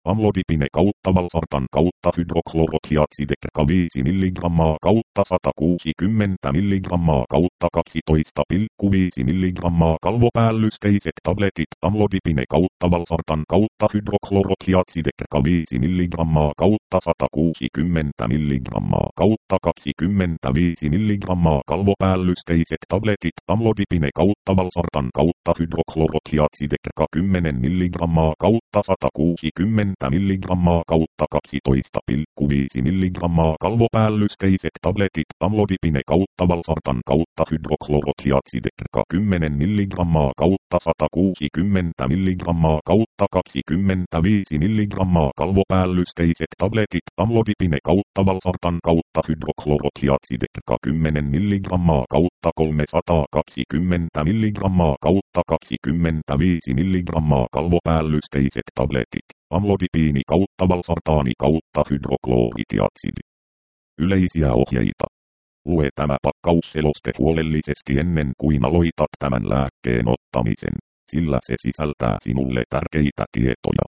Amlodipine kautta valsartan kautta hydroklorotiatsidekrka 5 mg kautta 160 mg kautta 12,5 mg kalvopäällysteiset tabletit. Amlodipine kautta valsartan kautta hydroklorotiatsidekrka 5 mg kautta 160 mg kautta 25 mg kalvopäällysteiset tabletit. Amlodipine kautta valsartan kautta hydroklorotiatsidekrka 10 mg kautta 160 mg kautta 12,5 mg kalvopäällysteiset tabletit. Amlodipine kautta valsartan kautta hydroklorotiatsidekrka 10 mg kautta 160 mg kautta 25 mg kalvopäällysteiset tabletit. Amlodipine kautta valsartan kautta hydroklorotiatsidekrka 10 mg kautta 320 mg kautta 25 mg kalvopäällysteiset tabletit. Amlodipiini kautta valsartaani kautta hydrokloritiatsidi. Yleisiä ohjeita. Lue tämä pakkausseloste huolellisesti ennen kuin aloitat tämän lääkkeen ottamisen, sillä se sisältää sinulle tärkeitä tietoja.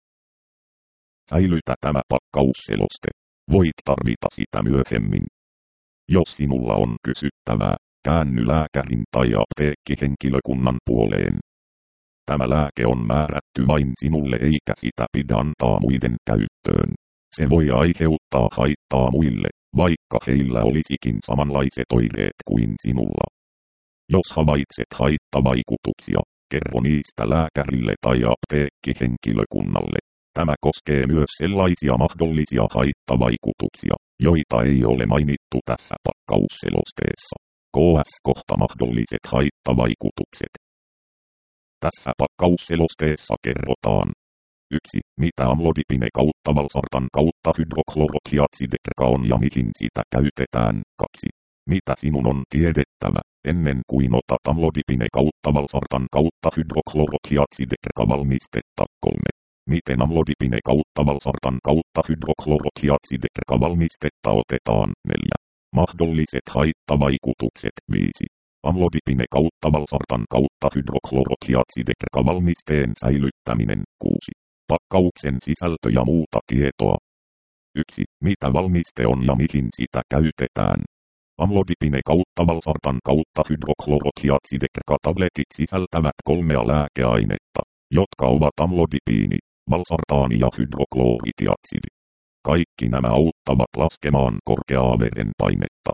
Säilytä tämä pakkausseloste. Voit tarvita sitä myöhemmin. Jos sinulla on kysyttävää, käänny lääkärin tai apteekkihenkilökunnan puoleen. Tämä lääke on määrätty vain sinulle eikä sitä pidä antaa muiden käyttöön. Se voi aiheuttaa haittaa muille, vaikka heillä olisikin samanlaiset oireet kuin sinulla. Jos havaitset haittavaikutuksia, kerro niistä lääkärille tai apteekkihenkilökunnalle. Tämä koskee myös sellaisia mahdollisia haittavaikutuksia, joita ei ole mainittu tässä pakkausselosteessa. KS-kohta mahdolliset haittavaikutukset. Tässä pakkausselosteessa kerrotaan 1. Mitä amlodipine kautta valsartan kautta hydroklorotiatsidekrka on ja mihin sitä käytetään. 2. Mitä sinun on tiedettävä, ennen kuin otat amlodipine kautta valsartan kautta hydroklorotiatsidekrka valmistetta. 3. Miten amlodipine kautta valsartan kautta hydroklorotiatsidekrka valmistetta otetaan. 4. Mahdolliset haittavaikutukset. 5. Amlodipine kautta valsartan kautta hydroklorotiatsidekrka valmisteen säilyttäminen. 6. Pakkauksen sisältö ja muuta tietoa. 1. Mitä valmiste on ja mihin sitä käytetään. Amlodipine kautta valsartan kautta hydroklorotiatsidekrka tabletit sisältävät 3 lääkeainetta, jotka ovat amlodipiini, valsartaani ja hydrokloritiatsidi. Kaikki nämä auttavat laskemaan korkeaa verenpainetta.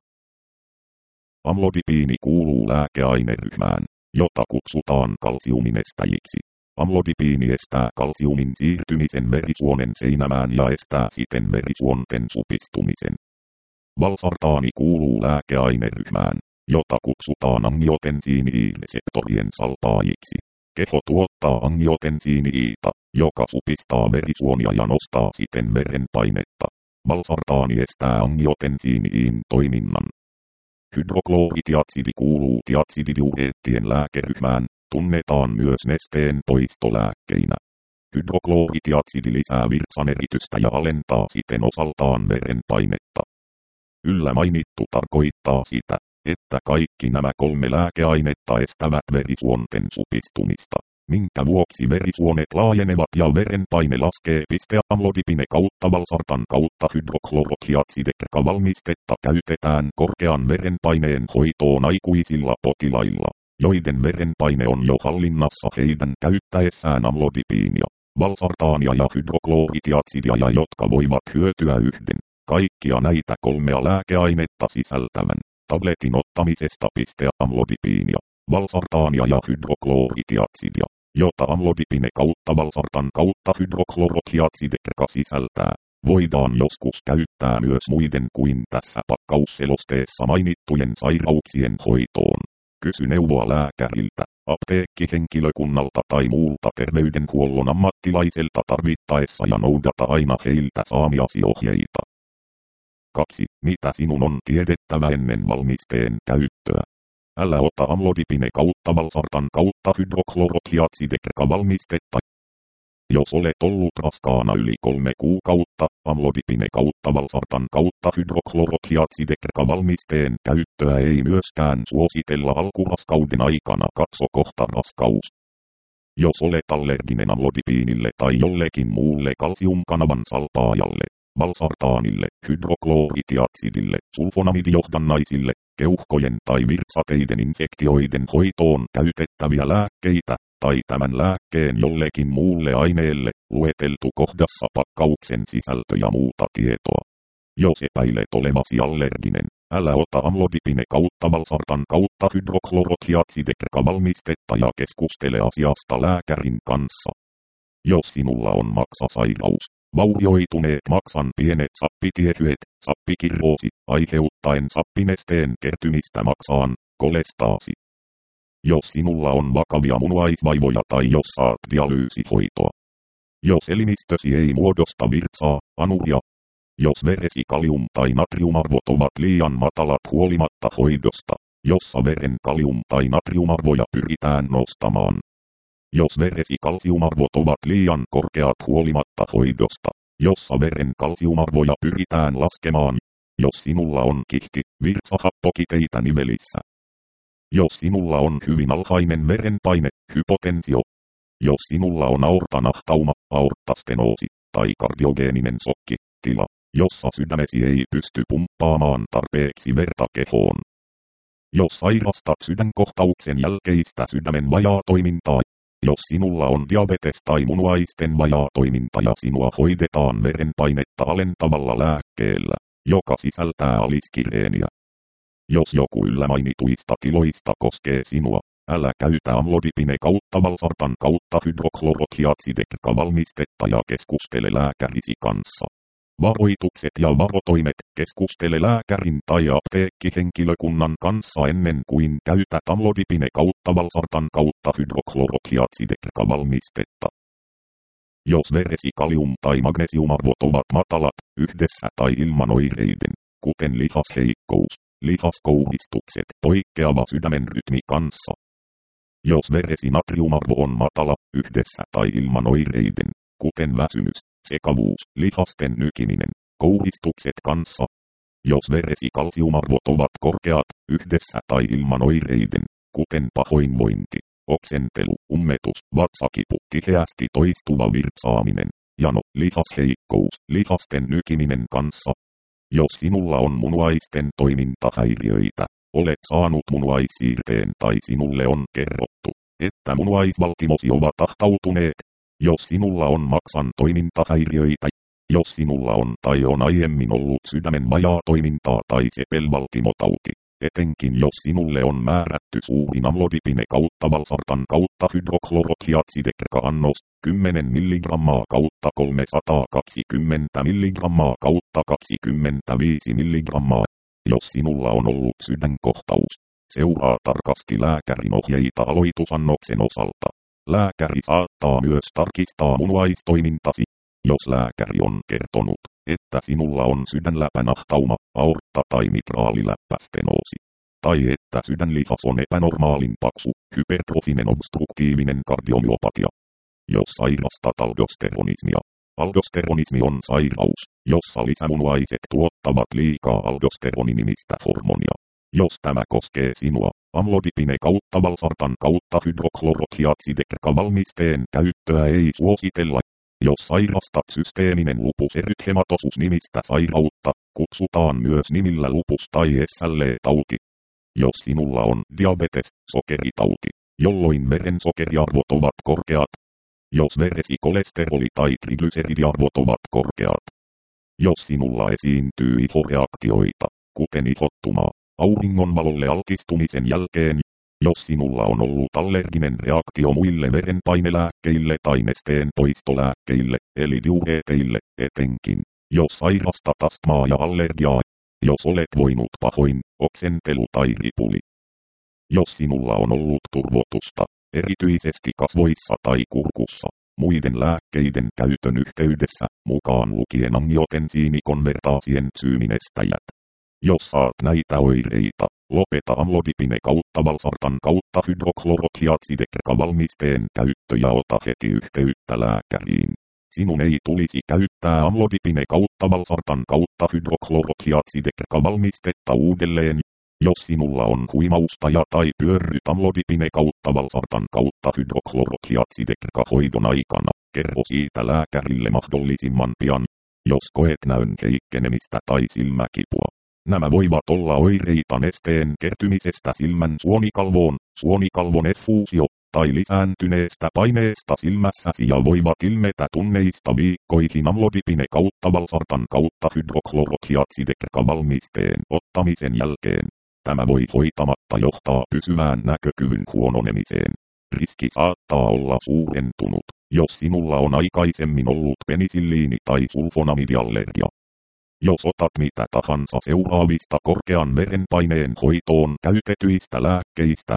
Amlodipiini kuuluu lääkeaineryhmään, jota kutsutaan kalsiuminestäjiksi. Amlodipiini estää kalsiumin siirtymisen verisuonen seinämään ja estää siten verisuonten supistumisen. Valsartaani kuuluu lääkeaineryhmään, jota kutsutaan angiotensiini-reseptorien salpaajiksi. Keho tuottaa angiotensiini-iita, joka supistaa verisuonia ja nostaa siten verenpainetta. Valsartaani estää angiotensiini-iin toiminnan. Hydrokloritiatsidi kuuluu tiatsididiureettien lääkeryhmään, tunnetaan myös nesteen poistolääkkeinä. Hydrokloritiatsidi lisää virtsaneritystä ja alentaa siten osaltaan verenpainetta. Yllä mainittu tarkoittaa sitä, että kaikki nämä 3 lääkeainetta estävät verisuonten supistumista, minkä vuoksi verisuonet laajenevat ja verenpaine laskee. Amlodipine kautta valsartan kautta hydroklorotiatsidekrka valmistetta käytetään korkean verenpaineen hoitoon aikuisilla potilailla, joiden verenpaine on jo hallinnassa heidän käyttäessään amlodipiinia, valsartaania ja hydrokloritiatsidia ja jotka voivat hyötyä yhden kaikkia näitä 3 lääkeainetta sisältävän tabletin ottamisesta. Amlodipiinia, valsartaania ja hydrokloritiatsidia, jota amlodipine kautta valsartan kautta hydroklorotiatsidekrka sisältää, voidaan joskus käyttää myös muiden kuin tässä pakkausselosteessa mainittujen sairauksien hoitoon. Kysy neuvoa lääkäriltä, apteekkihenkilökunnalta tai muulta terveydenhuollon ammattilaiselta tarvittaessa ja noudata aina heiltä saamiasi ohjeita. 2. Mitä sinun on tiedettävä ennen valmisteen käyttöä? Älä ota amlodipine kautta valsartan kautta hydroklorotiatsidekrka valmistetta. Jos olet ollut raskaana yli 3 kuukautta, amlodipine kautta valsartan kautta hydroklorotiatsidekrka valmisteen käyttöä ei myöskään suositella alkuraskauden aikana. Katso kohta raskaus. Jos olet allerginen amlodipiinille tai jollekin muulle kalsiumkanavan salpaajalle, valsartaanille, hydroklooritiaksidille, sulfonamidijohdannaisille, keuhkojen tai virtsateiden infektioiden hoitoon käytettäviä lääkkeitä, tai tämän lääkkeen jollekin muulle aineelle, lueteltu kohdassa pakkauksen sisältö ja muuta tietoa. Jos epäilet olevasi allerginen, älä ota amlodipine kautta valsartan kautta hydroklorotiaksidekrakavalmistetta ja keskustele asiasta lääkärin kanssa. Jos sinulla on maksasairaus, vaurioituneet maksan pienet sappitiehyet, sappikirroosi, aiheuttaen sappinesteen kertymistä maksaan, kolestaasi. Jos sinulla on vakavia munuaisvaivoja tai jos saat dialyysihoitoa. Jos elimistösi ei muodosta virtsaa, anuria. Jos veresi kalium- tai natriumarvot ovat liian matalat huolimatta hoidosta, jossa veren kalium- tai natriumarvoja pyritään nostamaan. Jos veresi kalsiumarvot ovat liian korkeat huolimatta hoidosta, jossa veren kalsiumarvoja pyritään laskemaan. Jos sinulla on kihti, virtsahappokiteitä nivelissä. Jos sinulla on hyvin alhainen verenpaine, hypotensio. Jos sinulla on aortanahtauma, aorttastenoosi, tai kardiogeeninen sokki, tila, jossa sydämesi ei pysty pumppaamaan tarpeeksi verta kehoon. Jos sairastat sydänkohtauksen jälkeistä sydämen vajaatoimintaa. Jos sinulla on diabetes tai munuaisten vajaatoiminta ja sinua hoidetaan verenpainetta alentavalla lääkkeellä, joka sisältää aliskireeniä. Jos joku yllämainituista tiloista koskee sinua, älä käytä amlodipine kautta valsartan kautta hydroklorotiaksidekrakavalmistetta ja keskustele lääkärisi kanssa. Varoitukset ja varotoimet, keskustele lääkärin tai apteekkihenkilökunnan kanssa ennen kuin käytät amlodipine kautta valsartan kautta hydroklorotiaksidekrakavalmistetta. Jos veresi kalium- tai magnesiumarvot ovat matalat, yhdessä tai ilman oireiden, kuten lihasheikkous, lihaskouhistukset, poikkeava sydämen rytmi kanssa. Jos veresi natriumarvo on matala, yhdessä tai ilman oireiden, kuten väsymys, sekavuus, lihasten nykiminen, kouhistukset kanssa. Jos veresi kalsiumarvot ovat korkeat, yhdessä tai ilman oireiden, kuten pahoinvointi, oksentelu, ummetus, vatsakipu, tiheästi toistuva virtsaaminen, jano, lihasheikkous, lihasten nykiminen kanssa. Jos sinulla on munuaisten toimintahäiriöitä, olet saanut munuaissiirteen tai sinulle on kerrottu, että munuaisvaltimosi ovat ahtautuneet. Jos sinulla on maksan toimintahäiriöitä, jos sinulla on tai on aiemmin ollut sydämen vajaatoimintaa tai sepelvaltimotauti, etenkin jos sinulle on määrätty suurin amlodipine kautta valsartan kautta hydroklorotiaksidekraka-annos, 10 mg kautta 320 mg kautta 25 mg. Jos sinulla on ollut sydänkohtaus, seuraa tarkasti lääkärin ohjeita aloitusannoksen osalta. Lääkäri saattaa myös tarkistaa munuaistoimintasi. Jos lääkäri on kertonut, että sinulla on sydänläpänahtauma, aortta- tai mitraaliläppästenoosi, tai että sydänlihas on epänormaalin paksu, hypertrofinen obstruktiivinen kardiomyopatia. Jos sairastat aldosteronismia. Aldosteronismi on sairaus, jossa lisämunuaiset tuottavat liikaa aldosteroninimistä hormonia. Jos tämä koskee sinua, amlodipine kautta valsartan kautta hydroklorotiaksidekrakavalmisteen käyttöä ei suositella. Jos sairastat systeeminen lupus erythematosus nimistä sairautta, kutsutaan myös nimillä lupus tai SLE-tauti. Jos sinulla on diabetes, sokeritauti, jolloin verensokeriarvot ovat korkeat. Jos veresi kolesteroli- tai triglyceridiarvot ovat korkeat. Jos sinulla esiintyy ihoreaktioita, kuten ihottumaa, auringonvalolle altistumisen jälkeen. Jos sinulla on ollut allerginen reaktio muille verenpainelääkkeille tai nesteen poistolääkkeille, eli diureeteille, etenkin, jos sairastat astmaa ja allergiaa, jos olet voinut pahoin, oksentelu tai ripuli. Jos sinulla on ollut turvotusta, erityisesti kasvoissa tai kurkussa, muiden lääkkeiden käytön yhteydessä, mukaan lukien angiotensiinikonvertaasien syyminestäjät. Jos saat näitä oireita, lopeta amlodipine kautta valsartan kautta hydroklorotiaksidekrakavalmisteen käyttö ja ota heti yhteyttä lääkäriin. Sinun ei tulisi käyttää amlodipine kautta valsartan kautta hydroklorotiaksidekrakavalmistetta uudelleen. Jos sinulla on huimaustaja tai pyörryt amlodipine kautta valsartan kautta hydroklorokiatsidekrka hoidon aikana, kerro siitä lääkärille mahdollisimman pian, jos koet näön heikkenemistä tai silmäkipua. Nämä voivat olla oireita nesteen kertymisestä silmän suonikalvon effuusio, tai lisääntyneestä paineesta silmässäsi ja voivat ilmetä tunneista viikkoihin amlodipine kautta valsartan kautta hydroklorokiatsidekrka valmisteen ottamisen jälkeen. Tämä voi hoitamatta johtaa pysyvään näkökyvyn huononemiseen. Riski saattaa olla suurentunut, jos sinulla on aikaisemmin ollut penisilliini- tai sulfonamidiallergia. Jos otat mitä tahansa seuraavista korkean verenpaineen hoitoon käytetyistä lääkkeistä,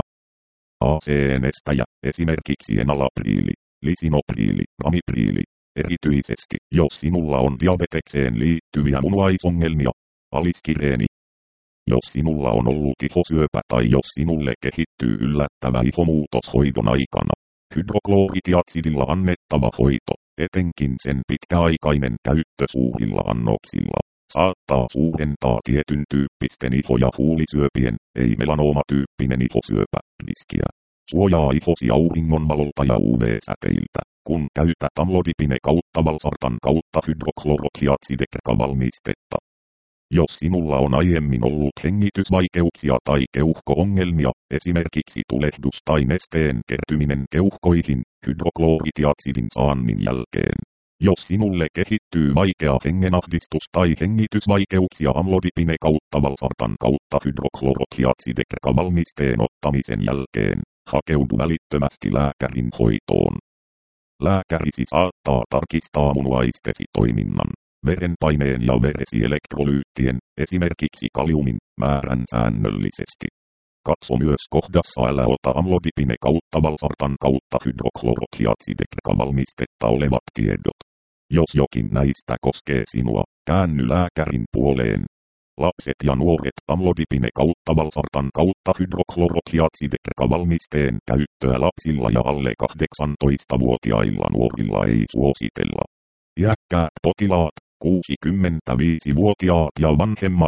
ACN-estäjä, esimerkiksi enalapriili, lisinopriili, ramipriili, erityisesti jos sinulla on diabetekseen liittyviä munuaisongelmia, aliskireeni. Jos sinulla on ollut ihosyöpä tai jos sinulle kehittyy yllättävä ihomuutos hoidon aikana, hydrokloritiatsidilla annettava hoito, etenkin sen pitkäaikainen käyttö suurilla annoksilla, saattaa suurentaa tietyn tyyppisten iho- ja huulisyöpien, ei melanoomatyyppinen ihosyöpä, riskiä. Suojaa ihosi auringonvalolta ja UV-säteiltä, kun käytät amlodipine kautta valsartan kautta hydroklorokiatsidekrka valmistetta. Jos sinulla on aiemmin ollut hengitysvaikeuksia tai keuhko-ongelmia, esimerkiksi tulehdus tai nesteen kertyminen keuhkoihin, hydrokloritiatsidin saannin jälkeen. Jos sinulle kehittyy vaikea hengenahdistus tai hengitysvaikeuksia amlodipine kautta valsartan kautta hydroklorokiatsidekrka valmisteen ottamisen jälkeen, hakeudu välittömästi lääkärin hoitoon. Lääkärisi saattaa tarkistaa munuaistesi toiminnan, verenpaineen ja veresielektrolyyttien, esimerkiksi kaliumin, määrän säännöllisesti. Katso myös kohdassa älä ota amlodipine kautta valsartan kautta hydroklorokiatsidekrka valmistetta olevat tiedot. Jos jokin näistä koskee sinua, käänny lääkärin puoleen. Lapset ja nuoret amlodipine kautta valsartan kautta hydroklorokiatsidekrka valmisteen käyttöä lapsilla ja alle 18-vuotiailla nuorilla ei suositella. Iäkkäät potilaat, 65-vuotiaat ja vanhemmat,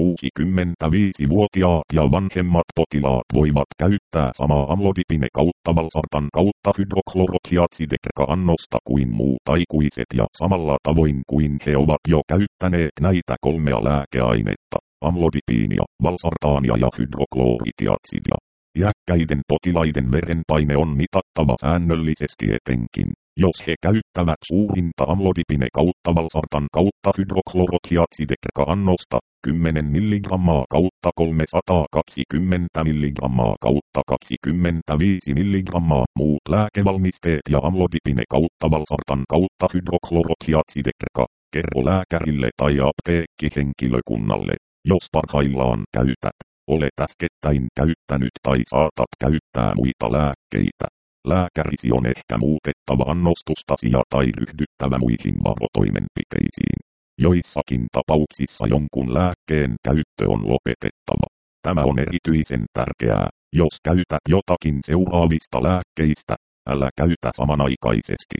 65-vuotiaat ja vanhemmat potilaat voivat käyttää samaa amlodipine kautta valsartan kautta hydroklorokiatsidekrka annosta kuin muut aikuiset ja samalla tavoin kuin he ovat jo käyttäneet näitä kolmea lääkeainetta, amlodipiinia, valsartaania ja hydrokloritiatsidia. Iäkkäiden potilaiden verenpaine on mitattava säännöllisesti etenkin, jos he käyttävät suurinta amlodipine kautta valsartan kautta hydroklorokiatsidekrka annosta, 10 mg kautta 320 mg kautta 25 mg. Muut lääkevalmisteet ja amlodipine kautta valsartan kautta hydroklorokiatsidekrka, kerro lääkärille tai apteekkihenkilökunnalle, jos parhaillaan käytät, olet äskettäin käyttänyt tai saatat käyttää muita lääkkeitä. Lääkärisi on ehkä muutettava annostustasi tai ryhdyttävä muihin varotoimenpiteisiin. Joissakin tapauksissa jonkun lääkkeen käyttö on lopetettava. Tämä on erityisen tärkeää, jos käytät jotakin seuraavista lääkkeistä, älä käytä samanaikaisesti.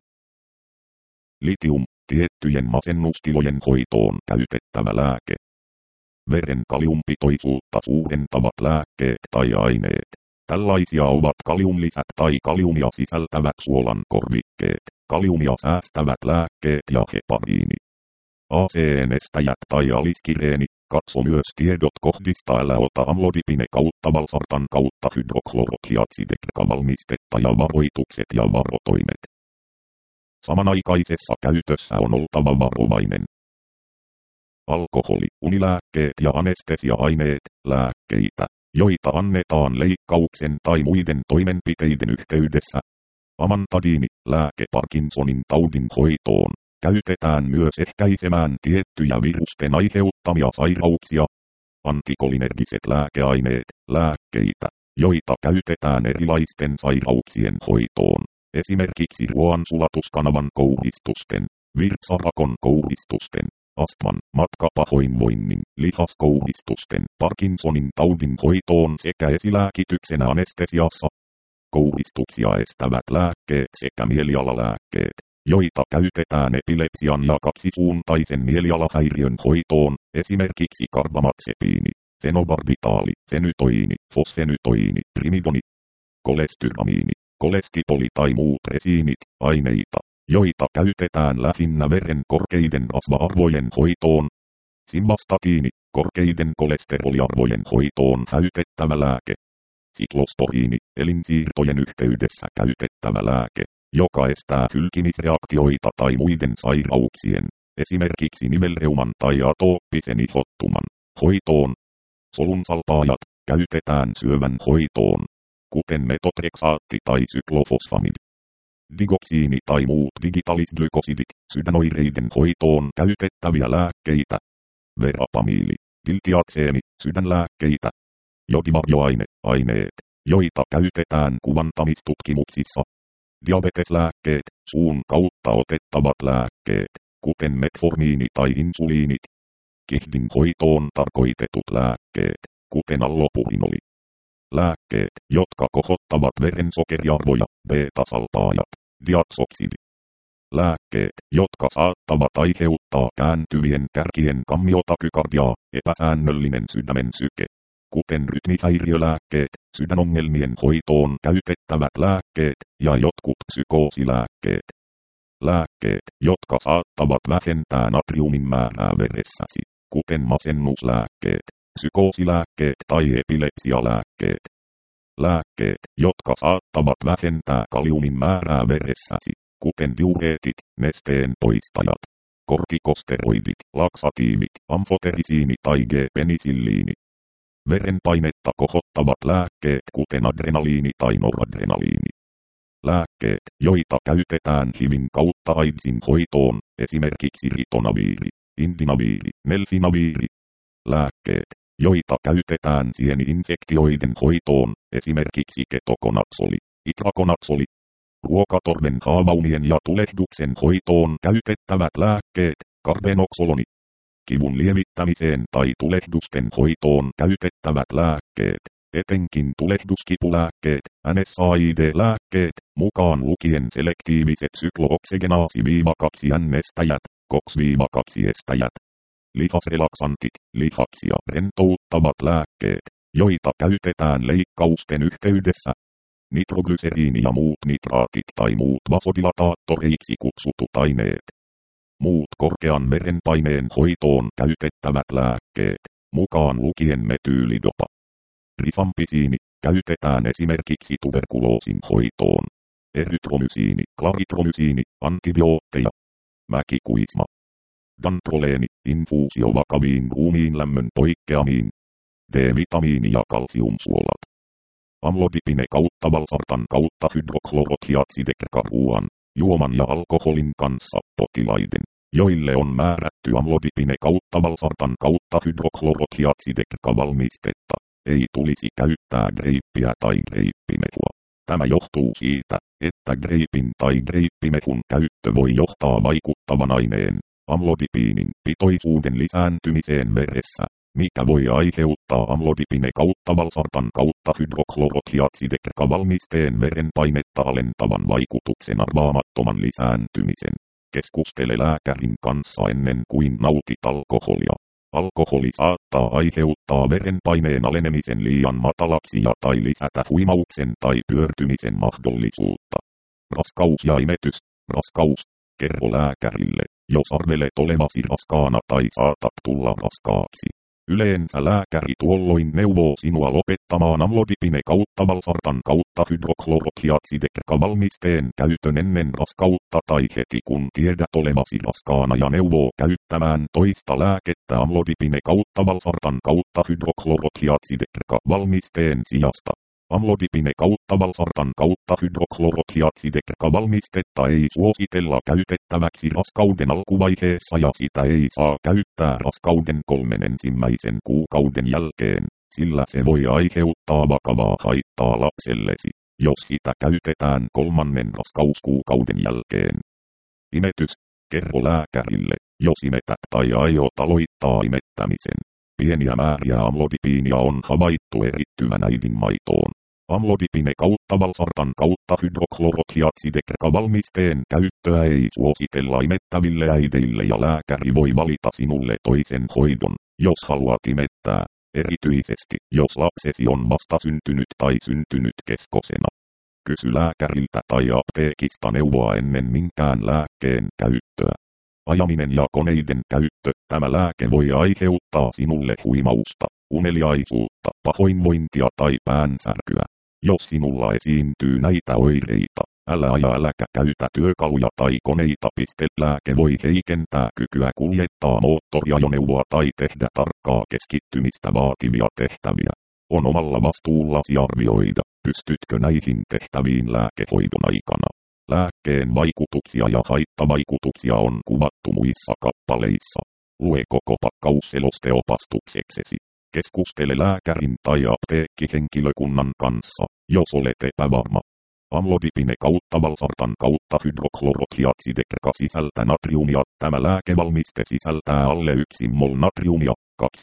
Litium, tiettyjen masennustilojen hoitoon käytettävä lääke. Veren kaliumpitoisuutta suurentavat lääkkeet tai aineet. Tällaisia ovat kaliumlisät tai kaliumia sisältävät suolan korvikkeet, kaliumia säästävät lääkkeet ja hepariini. ACN-estäjät tai aliskireeni, katso myös tiedot kohdista älä ota amlodipine kautta valsartan kautta hydroklorokiatsidekrka valmistetta ja varoitukset ja varotoimet. Samanaikaisessa käytössä on oltava varovainen. Alkoholi, unilääkkeet ja anestesia-aineet, lääkkeitä, joita annetaan leikkauksen tai muiden toimenpiteiden yhteydessä. Amantadiini, lääke Parkinsonin taudin hoitoon, käytetään myös ehkäisemään tiettyjä virusten aiheuttamia sairauksia. Antikolinergiset lääkeaineet, lääkkeitä, joita käytetään erilaisten sairauksien hoitoon, esimerkiksi ruoansulatuskanavan kouhistusten, virtsarakon kouhistusten, astman, matkapahoinvoinnin, lihaskouhistusten, Parkinsonin taudin hoitoon sekä esilääkityksen anestesiassa. Kouhistuksia estävät lääkkeet sekä mielialalääkkeet, joita käytetään epilepsian ja kaksisuuntaisen mielialahäiriön hoitoon, esimerkiksi karbamazepiini. fenobarbitaali, fenytoiini, fosfenytoiini, primidoni, kolestyramiini, kolestipoli tai muut resiinit, aineita, joita käytetään lähinnä veren korkeiden rasva-arvojen hoitoon. Simvastatiini, korkeiden kolesteroliarvojen hoitoon käytettävä lääke. Siklosporiini, elinsiirtojen yhteydessä käytettävä lääke, joka estää hylkimisreaktioita tai muiden sairauksien, esimerkiksi nivelreuman tai atooppisen ihottuman, hoitoon. Solunsalpaajat käytetään syövän hoitoon, kuten metotreksaatti tai syklofosfamid. Digoksiini tai muut digitaalisglykosidit, sydänoireiden hoitoon käytettäviä lääkkeitä. Verapamiili, diltiakseemi, sydänlääkkeitä. Jodivarjoaine, aineet, joita käytetään kuvantamistutkimuksissa. Diabeteslääkkeet, suun kautta otettavat lääkkeet, kuten metformiini tai insuliinit. Kihdin hoitoon tarkoitetut lääkkeet, kuten allopurinoli. Lääkkeet, jotka kohottavat verensokeriarvoja, beta-salpaajat, diatsoksidi. Lääkkeet, jotka saattavat aiheuttaa kääntyvien kärkien kammiotakykardiaa, epäsäännöllinen sydämen syke, kuten rytmihäiriölääkkeet, sydänongelmien hoitoon käytettävät lääkkeet ja jotkut psykoosilääkkeet. Lääkkeet, jotka saattavat vähentää natriumin määrää veressäsi, kuten masennuslääkkeet, psykoosilääkkeet tai epilepsialääkkeet. Lääkkeet, jotka saattavat vähentää kaliumin määrää veressäsi, kuten diureetit, nesteen poistajat, kortikosteroidit, laksatiivit, amfoterisiini tai G-penisilliini. Verenpainetta kohottavat lääkkeet kuten adrenaliini tai noradrenaliini. Lääkkeet, joita käytetään HIVin kautta AIDSin hoitoon, esimerkiksi ritonaviiri, indinaviiri, melfinaviiri. Lääkkeet, joita käytetään sieni-infektioiden hoitoon, esimerkiksi ketokonatsoli, itrakonatsoli. Ruokatorven haavaumien ja tulehduksen hoitoon käytettävät lääkkeet, karbenoxoloni. Kivun lievittämiseen tai tulehdusten hoitoon käytettävät lääkkeet, etenkin tulehduskipulääkkeet, NSAID-lääkkeet, mukaan lukien selektiiviset syklooksegenaasi-2-N-estäjät, COX-2-estäjät. Lihasrelaksantit, lihaksia rentouttavat lääkkeet, joita käytetään leikkausten yhteydessä. Nitroglyseriini ja muut nitraatit tai muut vasodilataattoreiksi kutsutut aineet. Muut korkean verenpaineen hoitoon käytettävät lääkkeet, mukaan lukien metyylidopa. Rifampisiini käytetään esimerkiksi tuberkuloosin hoitoon. Erytromysiini, klaritromysiini, antibiootteja. Mäkikuisma. Dantroleeni, infuusio vakaviin ruumiinlämmön poikkeamiin. D-vitamiini ja kalsiumsuolat. Amlodipine kautta valsartan kautta hydroklorothiatsidekerkaruuan, juoman ja alkoholin kanssa potilaiden, joille on määrätty amlodipine kautta valsartan kautta hydroklorothiatsidekerkavalmistetta, ei tulisi käyttää greippiä tai greippimehua. Tämä johtuu siitä, että greipin tai greippimehun käyttö voi johtaa vaikuttavan aineen, amlodipiinin pitoisuuden lisääntymiseen veressä, mikä voi aiheuttaa amlodipine kautta valsartan kautta hydroklorothiatsidekerkavalmisteen verenpainetta alentavan vaikutuksen arvaamattoman lisääntymisen. Keskustele lääkärin kanssa ennen kuin nautit alkoholia. Alkoholi saattaa aiheuttaa verenpaineen alenemisen liian matalaksi tai lisätä huimauksen tai pyörtymisen mahdollisuutta. Raskaus ja imetys. Raskaus. Kerro lääkärille, jos arvelet olevasi raskaana tai saatat tulla raskaaksi. Yleensä lääkäri tuolloin neuvoo sinua lopettamaan amlodipine kautta valsartan kautta hydroklorothiatsidekerkavalmisteen käytön ennen raskautta tai heti kun tiedät olevasi raskaana ja neuvoo käyttämään toista lääkettä amlodipine kautta valsartan kautta hydroklorothiatsidekerkavalmisteen sijasta. Amlodipine kautta valsartan kautta hydroklorothiatsidekerkavalmistetta ei suositella käytettäväksi raskauden alkuvaiheessa ja sitä ei saa käyttää raskauden 3 ensimmäisen kuukauden jälkeen, sillä se voi aiheuttaa vakavaa haittaa lapsellesi, jos sitä käytetään 3. raskauskuukauden jälkeen. Imetys. Kerro lääkärille, jos imetät tai aiot aloittaa imettämisen. Pieniä määriä amlodipiinia on havaittu erittyvän äidinmaitoon. Amlodipine kautta valsartan kautta hydroklorothiatsidekerkavalmisteen käyttöä ei suositella imettäville äideille ja lääkäri voi valita sinulle toisen hoidon, jos haluat imettää. Erityisesti, jos lapsesi on vastasyntynyt tai syntynyt keskosena. Kysy lääkäriltä tai apteekista neuvoa ennen minkään lääkkeen käyttöä. Ajaminen ja koneiden käyttö. Tämä lääke voi aiheuttaa sinulle huimausta, uneliaisuutta, pahoinvointia tai päänsärkyä. Jos sinulla esiintyy näitä oireita, älä aja äläkä käytä työkaluja tai koneita. Lääke voi heikentää kykyä kuljettaa moottoriajoneuvoa tai tehdä tarkkaa keskittymistä vaativia tehtäviä. On omalla vastuullasi arvioida, pystytkö näihin tehtäviin lääkehoidon aikana. Lääkkeen vaikutuksia ja haittavaikutuksia on kuvattu muissa kappaleissa. Lue koko pakkaus selosteopastukseksesi. Keskustele lääkärin tai apteekkihenkilökunnan kanssa, jos olet epävarma. Amlodipine kautta valsartan kautta hydroklorohiatsidekrka sisältää natriumia. Tämä lääkevalmiste sisältää alle 1 mol natriumia,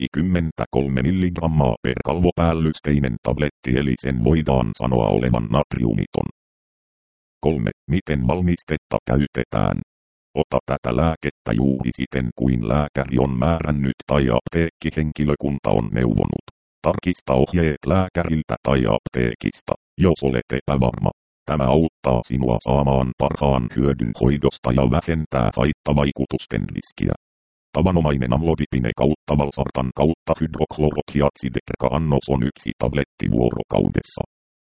23 mg per kalvopäällysteinen tabletti, eli sen voidaan sanoa olevan natriumiton. 3. Miten valmistetta käytetään? Ota tätä lääkettä juuri siten kuin lääkäri on määrännyt tai apteekkihenkilökunta on neuvonut. Tarkista ohjeet lääkäriltä tai apteekista, jos olet epävarma. Tämä auttaa sinua saamaan parhaan hyödyn hoidosta ja vähentää haittavaikutusten riskiä. Tavanomainen amlodipine kautta valsartan kautta hydroklorohiatsidekrka-annos on 1 tabletti vuorokaudessa.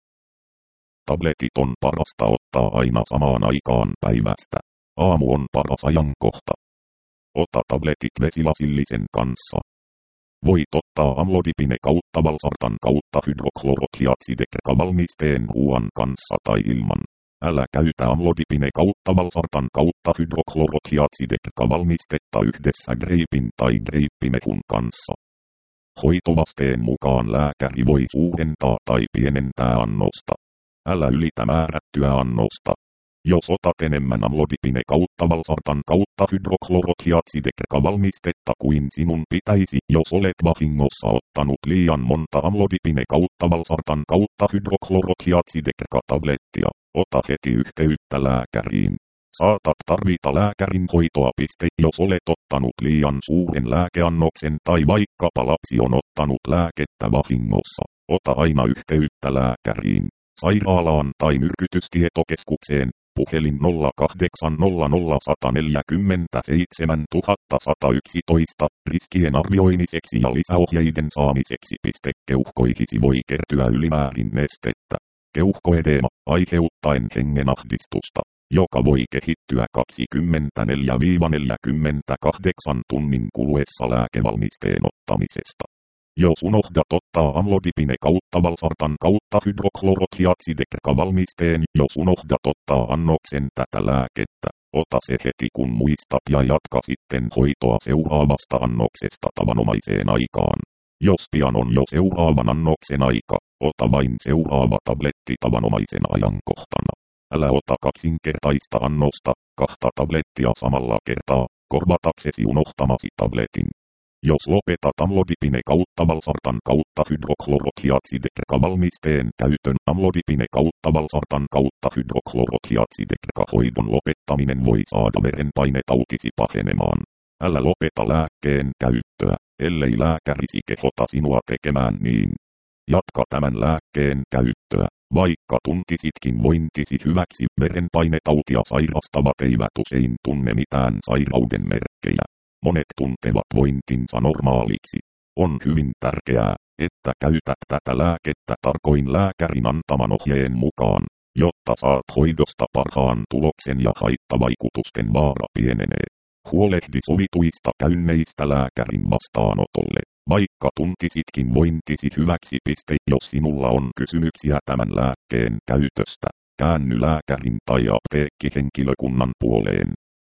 Tabletit on parasta ottaa aina samaan aikaan päivästä. Aamu on paras ajankohta. Ota tabletit vesilasillisen kanssa. Voit ottaa amlodipine kautta valsartan kautta hydroklorohiatsidekreka valmisteen ruoan kanssa tai ilman. Älä käytä amlodipine kautta valsartan kautta hydroklorohiatsidekreka valmistetta yhdessä greipin tai greippimehun kanssa. Hoitovasteen mukaan lääkäri voi suurentaa tai pienentää annosta. Älä ylitä määrättyä annosta. Jos otat enemmän amlodipine kautta valsartan kautta hydroklorohiatsidekreka valmistetta kuin sinun pitäisi, jos olet vahingossa ottanut liian monta amlodipine kautta valsartan kautta hydroklorohiatsidekreka tablettia, ota heti yhteyttä lääkäriin. Saatat tarvita lääkärin hoitoa. Jos olet ottanut liian suuren lääkeannoksen tai vaikkapa lapsi on ottanut lääkettä vahingossa, ota aina yhteyttä lääkäriin, sairaalaan tai myrkytystietokeskukseen. Puhelin 0800 147 111 riskien arvioimiseksi ja lisäohjeiden saamiseksi. Keuhkoihisi voi kertyä ylimäärin nestettä. Keuhkoedeema, aiheuttaen hengenahdistusta, joka voi kehittyä 24–48 tunnin kuluessa lääkevalmisteen ottamisesta. Jos unohdat ottaa amlodipine kautta valsartan kautta hydroklorohiatsidekreka valmisteen, jos unohdat ottaa annoksen tätä lääkettä, ota se heti kun muistat ja jatka sitten hoitoa seuraavasta annoksesta tavanomaiseen aikaan. Jos pian on jo seuraavan annoksen aika, ota vain seuraava tabletti tavanomaisen ajankohtana. Älä ota kaksinkertaista annosta, 2 tablettia samalla kertaa, korvataksesi unohtamasi tabletin. Jos lopetat amlodipine kautta valsartan kautta hydroklorohiatsidekreka valmisteen käytön, amlodipine kautta valsartan kautta hydroklorohiatsidekreka hoidon lopettaminen voi saada verenpainetautisi pahenemaan. Älä lopeta lääkkeen käyttöä, ellei lääkärisi kehota sinua tekemään niin. Jatka tämän lääkkeen käyttöä, vaikka tuntisitkin vointisi hyväksi. Verenpainetautia sairastavat eivät usein tunne mitään sairauden merkkejä. Monet tuntevat vointinsa normaaliksi. On hyvin tärkeää, että käytät tätä lääkettä tarkoin lääkärin antaman ohjeen mukaan, jotta saat hoidosta parhaan tuloksen ja haittavaikutusten vaara pienenee. Huolehdi sovituista käynneistä lääkärin vastaanotolle, vaikka tuntisitkin vointisi hyväksi. Jos sinulla on kysymyksiä tämän lääkkeen käytöstä, käänny lääkärin tai apteekkihenkilökunnan puoleen.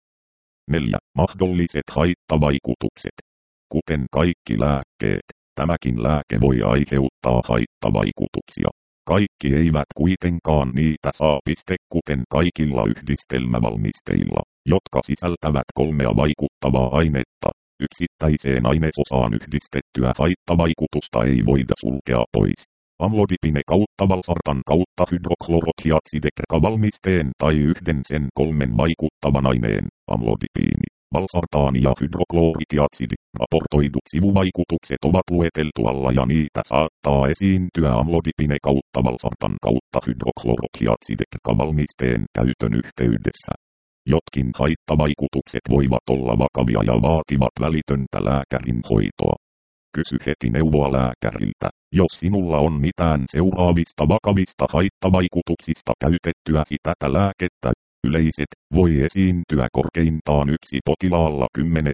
4. Mahdolliset haittavaikutukset. Kuten kaikki lääkkeet, tämäkin lääke voi aiheuttaa haittavaikutuksia. Kaikki eivät kuitenkaan niitä saa. Kuten kaikilla yhdistelmävalmisteilla, jotka sisältävät 3 vaikuttavaa ainetta, yksittäiseen ainesosaan yhdistettyä haittavaikutusta ei voida sulkea pois. Amlodipine kautta valsartan kautta hydroklorohiatsidekreka valmisteen tai yhden sen 3 vaikuttavan aineen, amlodipiini, valsartaani ja hydroklooridiaksidi. Raportoidut sivuvaikutukset ovat lueteltu alla ja niitä saattaa esiintyä amlodipine kautta valsartan kautta hydroklorokiaksidekka-valmisteen käytön yhteydessä. Jotkin haittavaikutukset voivat olla vakavia ja vaativat välitöntä lääkärin hoitoa. Kysy heti neuvoa lääkäriltä, jos sinulla on mitään seuraavista vakavista haittavaikutuksista käytettyäsi tätä lääkettä. Yleiset voi esiintyä korkeintaan 1 potilaalla 10.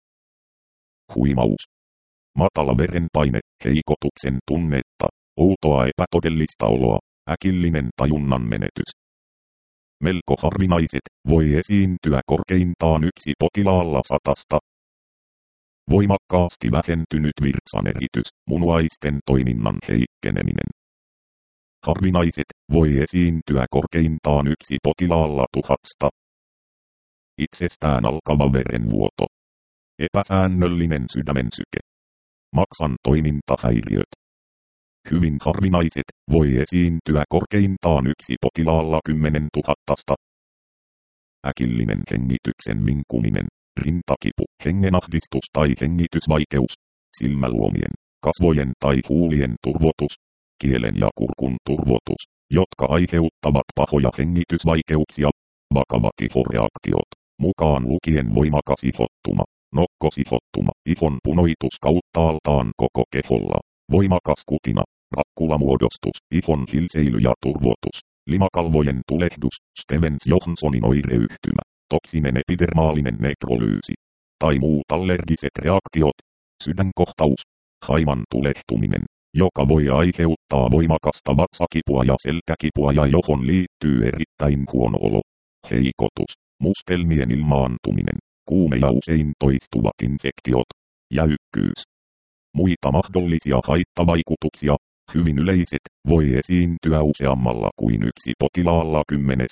Huimaus. Matala verenpaine, heikotuksen tunnetta, outoa epätodellista oloa, äkillinen tajunnan menetys. Melko harvinaiset voi esiintyä korkeintaan 1 potilaalla 100. Voimakkaasti vähentynyt virtsaneritys, munuaisten toiminnan heikkeneminen. Harvinaiset voi esiintyä korkeintaan 1 potilaalla 1000. Itsestään alkava verenvuoto. Epäsäännöllinen sydämensyke. Maksan toimintahäiriöt. Hyvin harvinaiset voi esiintyä korkeintaan 1 potilaalla 10 000. Äkillinen hengityksen vinkuminen, rintakipu, hengenahdistus tai hengitysvaikeus, silmäluomien, kasvojen tai huulien turvotus, kielen ja kurkun turvotus, jotka aiheuttavat pahoja hengitysvaikeuksia, vakavat ihoreaktiot, mukaan lukien voimakas ihottuma, nokkosihottuma, ihon punoitus kauttaaltaan koko keholla, voimakas kutina, rakkulamuodostus, ihon hilseily ja turvotus, limakalvojen tulehdus, Stevens-Johnsonin oireyhtymä, toksinen epidermaalinen nekrolyysi, tai muut allergiset reaktiot, sydänkohtaus, haiman tulehtuminen, joka voi aiheuttaa voimakasta vatsakipua ja selkäkipua ja johon liittyy erittäin huono olo, heikotus, mustelmien ilmaantuminen, kuume ja usein toistuvat infektiot, jäykkyys. Muita mahdollisia haittavaikutuksia, hyvin yleiset, voi esiintyä useammalla kuin 1 potilaalla 10.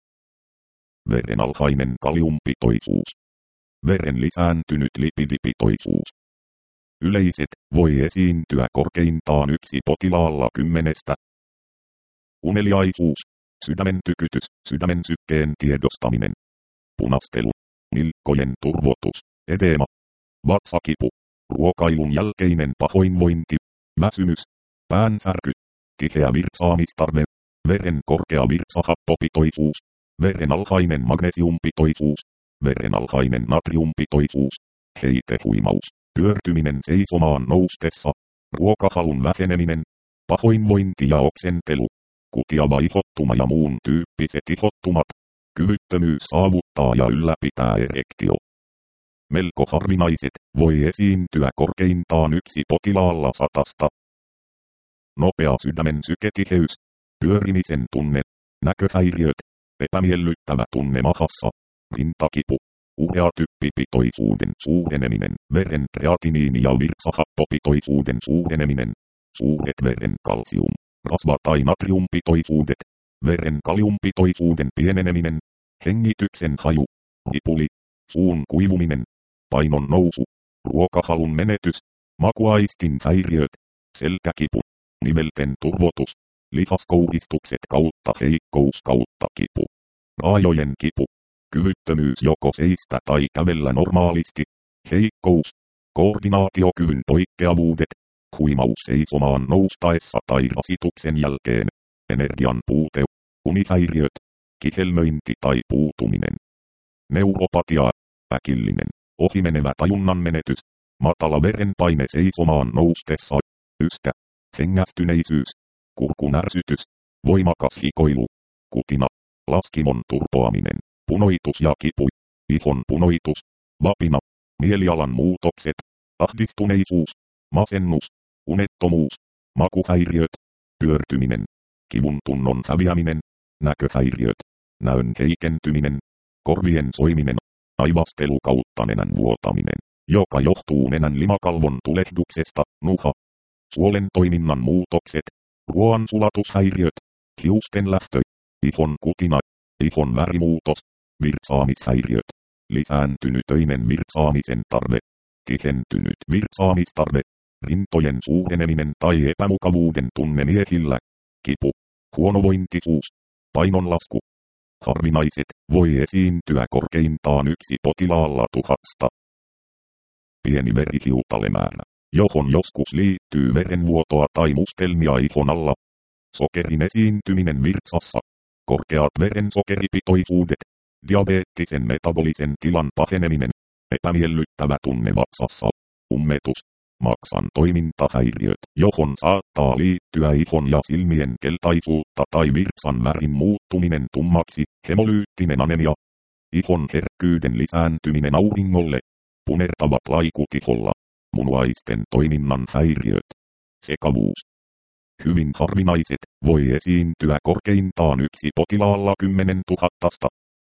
Veren alhainen kaliumpitoisuus. Veren lisääntynyt lipidipitoisuus. Yleiset, voi esiintyä korkeintaan 1 potilaalla 10. Uneliaisuus, sydämen tykytys, sydämen sykkeen tiedostaminen. Punastelu, nilkkojen turvotus, edeema, vatsakipu, ruokailun jälkeinen pahoinvointi, väsymys, päänsärky, tiheä virtsaamistarve, veren korkea virtsahappopitoisuus, veren alhainen magnesiumpitoisuus, veren alhainen natriumpitoisuus, heitehuimaus, pyörtyminen seisomaan noustessa, ruokahalun väheneminen, pahoinvointi ja oksentelu, kutiava ihottuma ja muun tyyppiset ihottumat, kyvyttömyys saavuttaa ja ylläpitää erektio. Melko harvinaiset, voi esiintyä korkeintaan 1 potilaalla 100. Nopea sydämen syketiheys, pyörimisen tunne, näköhäiriöt, epämiellyttävä tunne mahassa, rintakipu, ureatyppipitoisuuden suureneminen, veren kreatiniini- ja virtsahappopitoisuuden suureneminen, suuret veren kalsium, rasva- tai natriumpitoisuudet, veren kaliumpitoisuuden pieneneminen, hengityksen haju, ripuli, suun kuivuminen, painon nousu, ruokahalun menetys, makuaistin häiriöt, selkäkipu, nivelten turvotus, lihaskouhistukset kautta heikkous kautta kipu, raajojen kipu, kyvyttömyys joko seistä tai kävellä normaalisti, heikkous, koordinaatiokyvyn poikkeavuudet, huimaus seisomaan noustaessa tai rasituksen jälkeen, energian puute, unihäiriöt, kihelmöinti tai puutuminen, neuropatia, äkillinen, ohimenevä tajunnan menetys, matala verenpaine seisomaan noustessa, yskä, hengästyneisyys, kurkunärsytys, voimakas hikoilu, kutina, laskimon turpoaminen, punoitus ja kipu, ihon punoitus, vapina, mielialan muutokset, ahdistuneisuus, masennus, unettomuus, makuhäiriöt, pyörtyminen, kivun tunnon häviäminen, näköhäiriöt, näön heikentyminen, korvien soiminen, aivastelu kautta nenän vuotaminen, joka johtuu nenän limakalvon tulehduksesta, nuha, suolen toiminnan muutokset, ruoansulatushäiriöt, hiusten lähtö, ihon kutina, ihon värimuutos, virtsaamishäiriöt, lisääntynyt öinen virtsaamisen tarve, tihentynyt virtsaamistarve, rintojen suureneminen tai epämukavuuden tunne miehillä, kipu, huonovointisuus, painonlasku, Harvinaiset, voi esiintyä korkeintaan yksi potilaalla 1000. Pieni verihiutalemäärä, johon joskus liittyy verenvuotoa tai mustelmia ihon alla. Sokerin esiintyminen virtsassa. Korkeat verensokeripitoisuudet. Diabeettisen metabolisen tilan paheneminen. Epämiellyttävä tunne vatsassa. Ummetus. Maksan toimintahäiriöt, johon saattaa liittyä ihon ja silmien keltaisuutta tai virtsan värin muuttuminen tummaksi, hemolyyttinen anemia. Ihon herkkyyden lisääntyminen auringolle. Punertavat laikut iholla. Munuaisten toiminnan häiriöt. Sekavuus. Hyvin harvinaiset, voi esiintyä korkeintaan yksi potilaalla 10 000.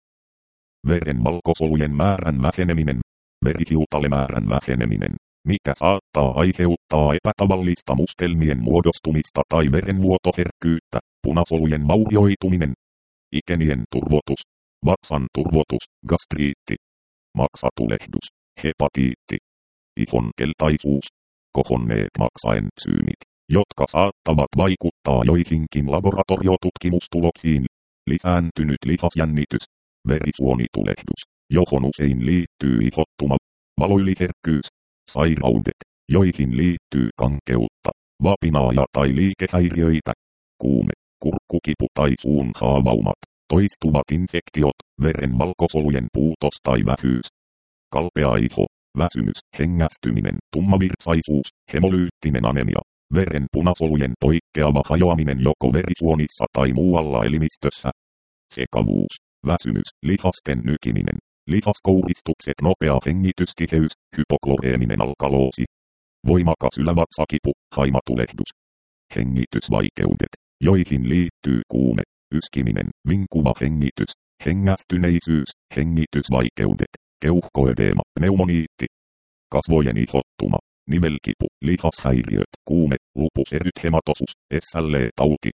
Veren valkosolujen määrän väheneminen. Verihiutalemäärän väheneminen, mikä saattaa aiheuttaa epätavallista mustelmien muodostumista tai verenvuotoherkkyyttä. Punasolujen vaurioituminen. Ikenien turvotus. Vatsan turvotus, gastriitti. Maksatulehdus, hepatiitti. Ihon keltaisuus. Kohonneet maksaentsyymit, jotka saattavat vaikuttaa joihinkin laboratoriotutkimustuloksiin. Lisääntynyt lihasjännitys. Verisuonitulehdus, johon usein liittyy ihottuma. Valoyliherkkyys. Sairaudet, joihin liittyy kankeutta, vapinaa ja tai liikehäiriöitä. Kuume, kurkkukipu tai suun haavaumat. Toistuvat infektiot, veren valkosolujen puutos tai vähyys. Kalpea iho, väsymys, hengästyminen, tummavirtsaisuus, hemolyyttinen anemia. Veren punasolujen poikkeava hajoaminen joko verisuonissa tai muualla elimistössä. Sekavuus, väsymys, lihasten nykiminen. Lihaskouristukset, nopea hengitystiheys, hypokloreeminen alkaloosi. Voimakas ylävatsakipu, haimatulehdus. Hengitysvaikeudet, joihin liittyy kuume, yskiminen, vinkuva hengitys, hengästyneisyys, hengitysvaikeudet, keuhkoedeema, pneumoniitti. Kasvojen ihottuma, nivelkipu, lihashäiriöt, kuume, lupus erythematosus, SLE-tauti.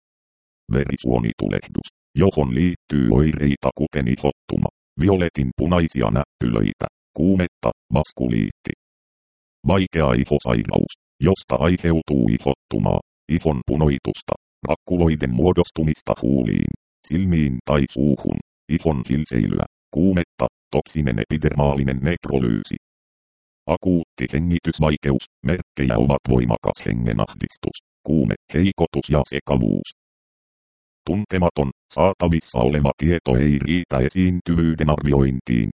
Verisuonitulehdus, johon liittyy oireita kuten ihottuma. Violetin punaisia näppylöitä, kuumetta, vaskuliitti. Vaikea ihosairaus, josta aiheutuu ihottumaa, ihon punoitusta, rakkuloiden muodostumista huuliin, silmiin tai suuhun, ihon hilseilyä, kuumetta, toksinen epidermaalinen nekrolyysi. Akuutti hengitysvaikeus, merkkejä ovat voimakas hengenahdistus, kuume, heikotus ja sekavuus. Tuntematon, saatavissa oleva tieto ei riitä esiintyvyyden arviointiin.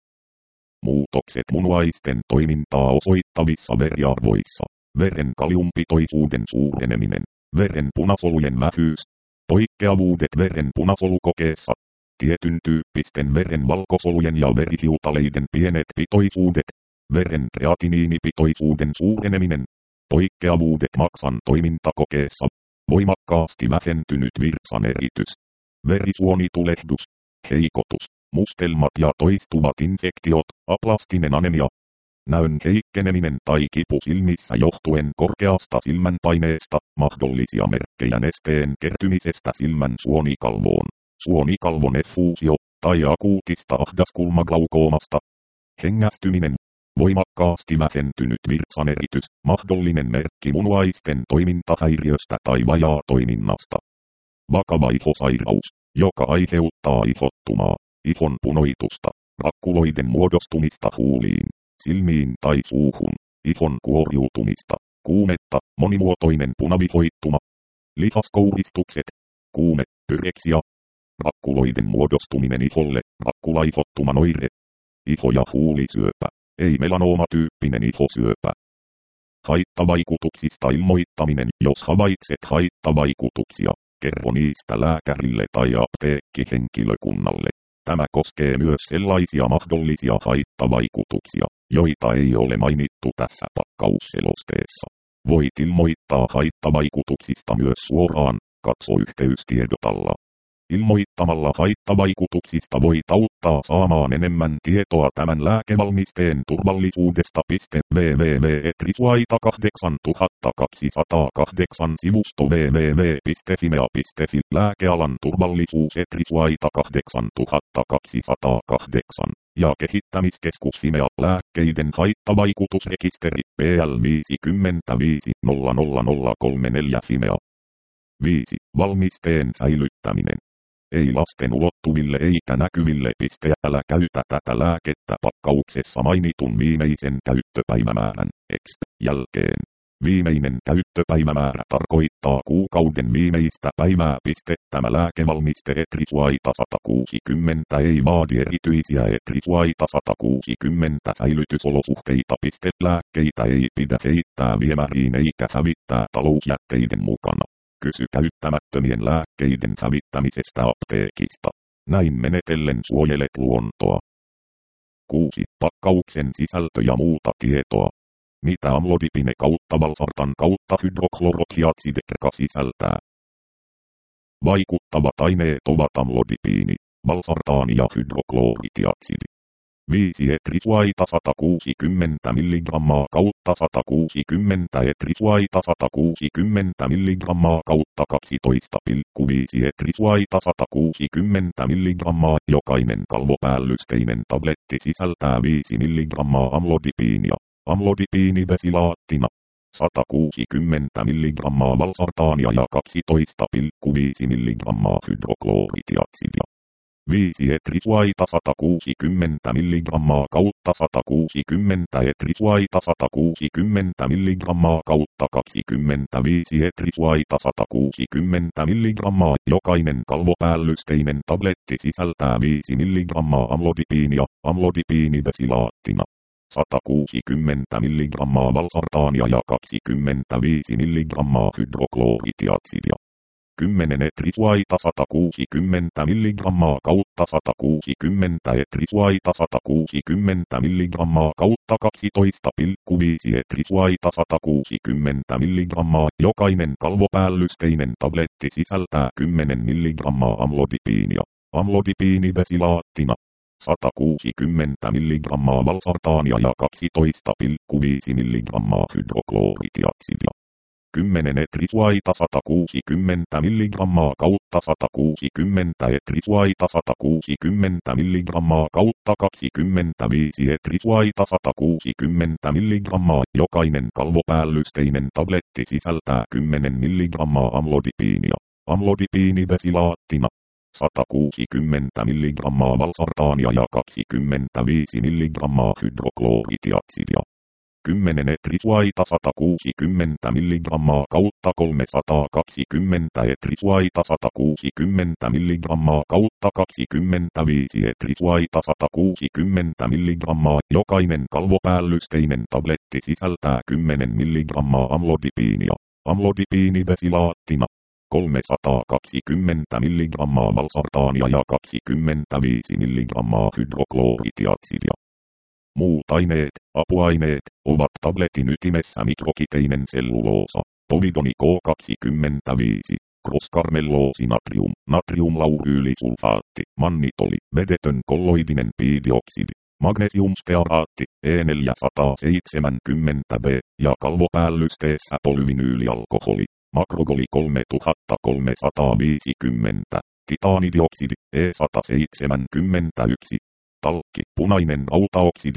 Muutokset munuaisten toimintaa osoittavissa veriarvoissa. Veren kaliumpitoisuuden suureneminen. Veren punasolujen vähyys. Poikkeavuudet veren punasolukokeessa. Tietyn tyyppisten veren valkosolujen ja verihiutaleiden pienet pitoisuudet. Veren kreatiniinipitoisuuden suureneminen. Poikkeavuudet maksan toimintakokeessa. Voimakkaasti vähentynyt virtsan eritys. Verisuonitulehdus. Heikotus. Mustelmat ja toistuvat infektiot, aplastinen anemia. Näön heikkeneminen tai kipu silmissä johtuen korkeasta silmänpaineesta, mahdollisia merkkejä nesteen kertymisestä silmän suonikalvoon, suonikalvon effuusio, tai akuutista ahdaskulmaglaukoomasta. Hengästyminen. Voimakkaasti vähentynyt virtsaneritys, mahdollinen merkki munuaisten toimintahäiriöstä tai vajaatoiminnasta. Vakava ihosairaus, joka aiheuttaa ihottumaa, ihon punoitusta, rakkuloiden muodostumista huuliin, silmiin tai suuhun, ihon kuoriutumista, kuumetta, monimuotoinen punavihoittuma, lihaskouristukset, kuume, pyreksia, rakkuloiden muodostuminen iholle, rakkulaihottuma oire, iho- ja huulisyöpä. Ei melanoomatyyppinen ihosyöpä. Haittavaikutuksista ilmoittaminen. Jos havaitset haittavaikutuksia, kerro niistä lääkärille tai apteekkihenkilökunnalle. Tämä koskee myös sellaisia mahdollisia haittavaikutuksia, joita ei ole mainittu tässä pakkausselosteessa. Voit ilmoittaa haittavaikutuksista myös suoraan, katso yhteystiedot alla. Ilmoittamalla haittavaikutuksista voit auttaa saamaan enemmän tietoa tämän lääkevalmisteen turvallisuudesta. www.etrisuaita8208 sivusto www.fimea.fi lääkealan turvallisuus Etrisuaita 8208 ja kehittämiskeskus Fimea lääkkeiden haittavaikutusrekisteri PL 55 00034 Fimea. 5. Valmisteen säilyttäminen. Ei lasten ulottuville eikä näkyville. Älä käytä tätä lääkettä pakkauksessa mainitun viimeisen käyttöpäivämäärän jälkeen. Viimeinen käyttöpäivämäärä tarkoittaa kuukauden viimeistä päivää. Tämä lääkevalmiste Etrisuaita 160 ei vaadi erityisiä Etrisuaita 160 säilytysolosuhteita. Lääkkeitä ei pidä heittää viemäriin eikä hävittää talousjätteiden mukana. Kysy käyttämättömien lääkkeiden hävittämisestä apteekista. Näin menetellen suojelet luontoa. 6. Pakkauksen sisältö ja muuta tietoa. Mitä amlodipine kautta valsartan kautta hydroklorokiatsidetka sisältää? Vaikuttavat aineet ovat amlodipiini, valsartaani ja hydrokloritiatsidi. 5 etrisuaita 160 mg kautta 160 etrisuaita 160 mg kautta 12,5 etrisuaita 160 mg. Jokainen kalvopäällysteinen tabletti sisältää 5 mg amlodipiinia. Amlodipiinivesilaattina 160 mg valsartaania ja 12,5 mg hydrokloritiatsidia. 5 etrisuaita 160 mg kautta 160 etrisuaita 160 mg kautta 25 etrisuaita 160 mg. Jokainen kalvopäällysteinen tabletti sisältää 5 mg amlodipiinia, amlodipiinivesilaattina. 160 mg valsartaania ja 25 mg hydrokloritiatsidia. 10 etrisuaita 160 mg kautta 160 etrisuaita 160 mg kautta 12,5 etrisuaita 160 mg. Jokainen kalvopäällysteinen tabletti sisältää 10 mg amlodipiinia, amlodipiinivesilaattina. 160 mg valsartaania ja 12,5 mg hydrokloritiatsidia. 10 etrisuaita 160 mg kautta 160 etrisuaita 160 mg kautta 25 etrisuaita 160 mg. Jokainen kalvopäällysteinen tabletti sisältää 10 mg amlodipiinia, amlodipiinivesilaattina. 160 mg valsartaania ja 25 mg hydrokloritiatsidia. 10 etrisuaita 160 mg kautta 320 etrisuaita 160 mg kautta 25 etrisuaita 160 mg. Jokainen kalvopäällysteinen tabletti sisältää 10 mg amlodipiinia, amlodipiinivesilaattina. 320 mg valsartaania ja 25 mg hydrokloritiatsidia. Muut aineet, apuaineet, ovat tabletin ytimessä mikrokiteinen selluloosa, povidoni K25, crosskarmelloosi natrium, natriumlauryylisulfaatti, mannitoli, vedetön kolloidinen piidioksidi, magnesiumstearaatti, E470B, ja kalvopäällysteessä polyvinyylialkoholi, makrogoli 3350, titaanidioksidi, E171, talkki, punainen rautaoksidi,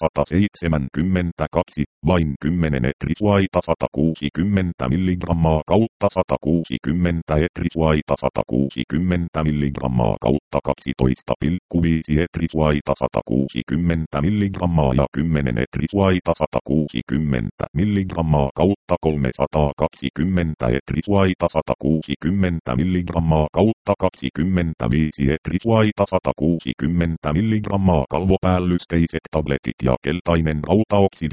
E172, vain 10 etrisuaita 160 mg kautta 160 etrisuaita 160 mg kautta 12,5 etrisuaita 160 mg ja 10 etrisuaita 160 mg kautta 320 etrisuaita 160 mg kautta 25 etrisuaita 160 mg kalvopäällysteiset tabletit ja keltainen rautaoksidi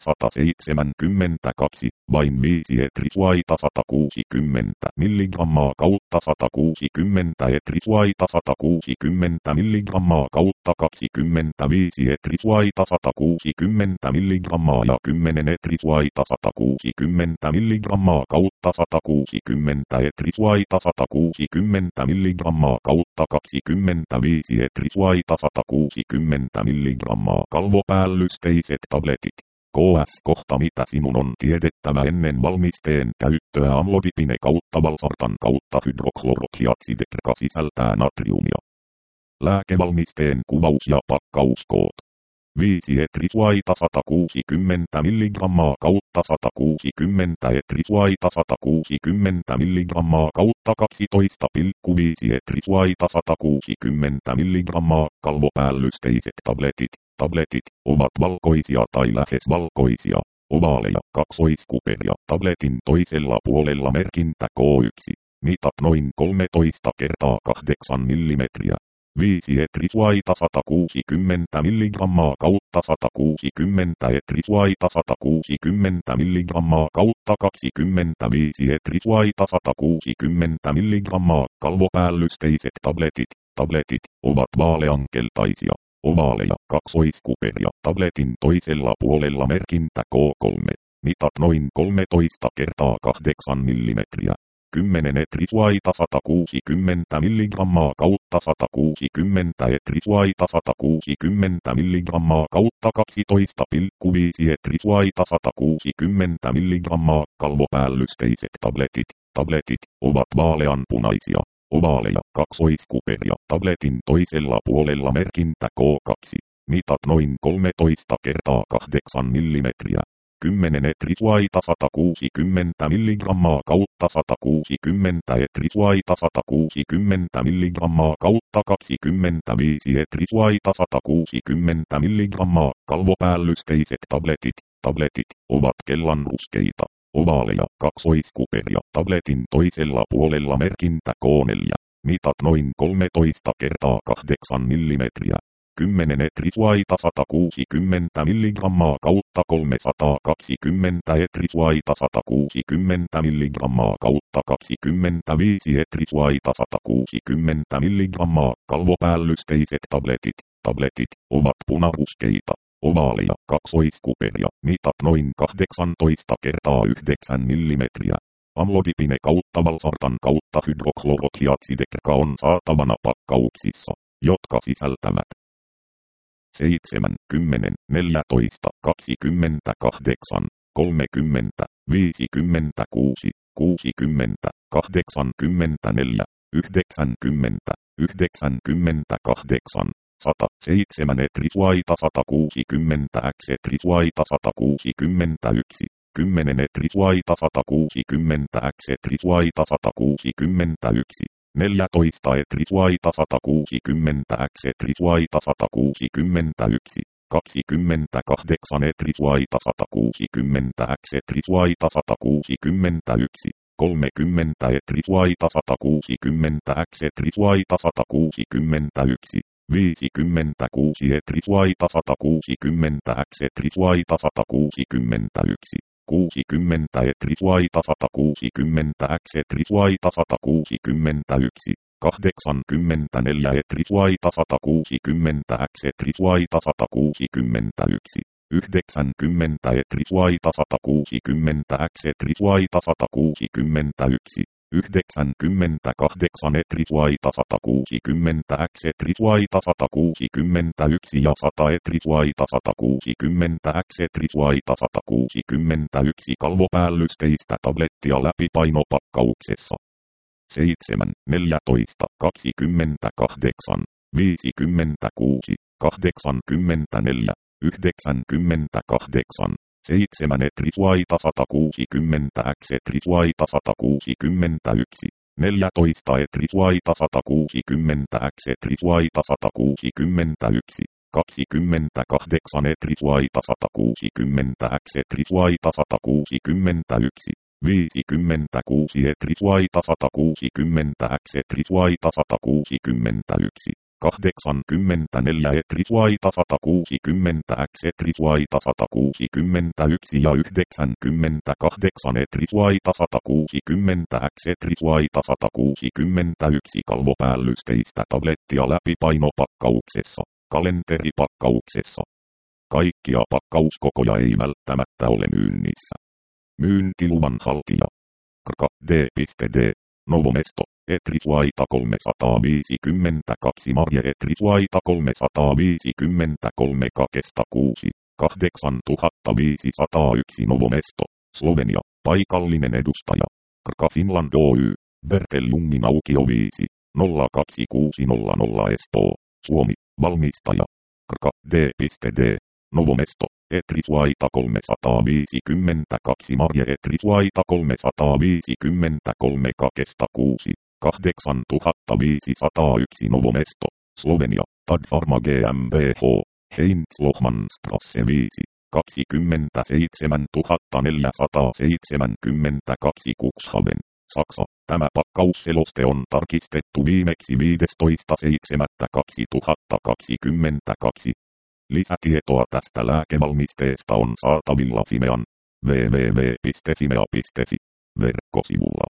E172, vain 5 etrisuaita 160 mg kautta 160 etrisuaita 160 mg kautta 25 etrisuaita 160 mg ja 10 etrisuaita 160 mg kautta 160 etrisuaita 160 mg kautta 25 etrisuaita 160 mg kalvopäällysteiset tabletit. KS kohta mitä sinun on tiedettävä ennen valmisteen käyttöä. Amlodipine kautta valsartan kautta hydroklorokiatsidetka sisältää natriumia. Lääkevalmisteen kuvaus ja pakkauskoot. 5 etrisuaita 160 mg kautta 160 etrisuaita 160 mg kautta 12,5 etrisuaita 160 mg kalvopäällysteiset tabletit. Tabletit ovat valkoisia tai lähes valkoisia, ovaaleja, kaksoiskuperia. Tabletin toisella puolella merkintä K1. Mitat noin 13 kertaa 8 mm. 5 etrisuaita 160 mg kautta 160 etrisuaita 160 mg kautta 25 etrisuaita 160 mg kalvopäällysteiset tabletit. Tabletit ovat vaaleankeltaisia, ovaaleja, kaksoiskuperia. Tabletin toisella puolella merkintä K3. Mitat noin 13 kertaa 8 mm. 10 etrisuaita 160 mg kautta 160 etrisuaita 160 mg kautta 12,5 etrisuaita 160 mg kalvopäällysteiset tabletit. Tabletit ovat vaaleanpunaisia, ovaaleja, kaksoiskuperia. Tabletin toisella puolella merkintä K2. Mitat noin 13 kertaa 8 mm. 10 etrisuaita 160 mg kautta 160 etrisuaita 160 mg kautta 25 etrisuaita 160 mg kalvopäällysteiset tabletit. Tabletit ovat kellanruskeita, ovaaleja, kaksoiskuperia. Tabletin toisella puolella merkintä K4. Mitat noin 13 kertaa 8 mm. 10 etrisuaita 160 mg kautta 320 etrisuaita 160 mg kautta 25 etrisuaita 160 mg kalvopäällysteiset tabletit. Tabletit ovat punaruskeita, ovaaleja, kaksoiskuperia. Mitat noin 18 kertaa 9 mm. Amlodipine kautta valsartan kautta hydroklorohiatsidekerka on saatavana pakkauksissa, jotka sisältävät 7, 10, 14, 28, 30, 56, 60, 84, 90, 98, 107 etrisuaita 160 x etrisuaita 161, 10 etrisuaita 160 x etrisuaita 161. 14 etrisuaita 160 x etrisuaita 161, 28 etrisuaita 160 x etrisuaita 161, 30 etrisuaita 160 x etrisuaita 161, 56 etrisuaita 160 x etrisuaita 161. 60 etrisuaita 160 x etrisuaita 161, 84 etrisuaita 160 x etrisuaita 161, 90 etrisuaita 160 x etrisuaita 161, 98 etrisuaita 160 x etrisuaita 161 ja 100 etrisuaita 160 x etrisuaita 161 kalvopäällysteistä tablettia läpipainopakkauksessa. 7, 14, 28, 56, 84, 98, 7 etrisuaita 160 x etrisuaita 161, 14 etrisuaita 160 x etrisuaita 161, 28 etrisuaita 160 x etrisuaita 161, 56 etrisuaita 160 x etrisuaita 161. 84 etrisuaita 160 x etrisuaita 161 ja 98 etrisuaita 160 x etrisuaita 161 kalvopäällysteistä tablettia läpipainopakkauksessa, kalenteripakkauksessa. Kaikkia pakkauskokoja ei välttämättä ole myynnissä. Myyntiluvan haltija. KD. Novomesto. Etrisuaita 352 Marje etrisuaita 353 Kakesta 6, 8501 Novomesto, Slovenia, paikallinen edustaja. KRKA Finland Oy, Bertellungin aukio 5, 02600 Espoo, Suomi, valmistaja. D.D. Novomesto, Etrisuaita 352 Marje Etrisuaita 353 Kakesta 6, 8501 Novomesto, Slovenia, Tad Pharma GmbH, Heinz Lohmannstrasse 5, 27472 Cuxhaven, Saksa. Tämä pakkausseloste on tarkistettu viimeksi 15.7.2022. Lisätietoa tästä lääkevalmisteesta on saatavilla Fimean www.fimea.fi verkkosivulla.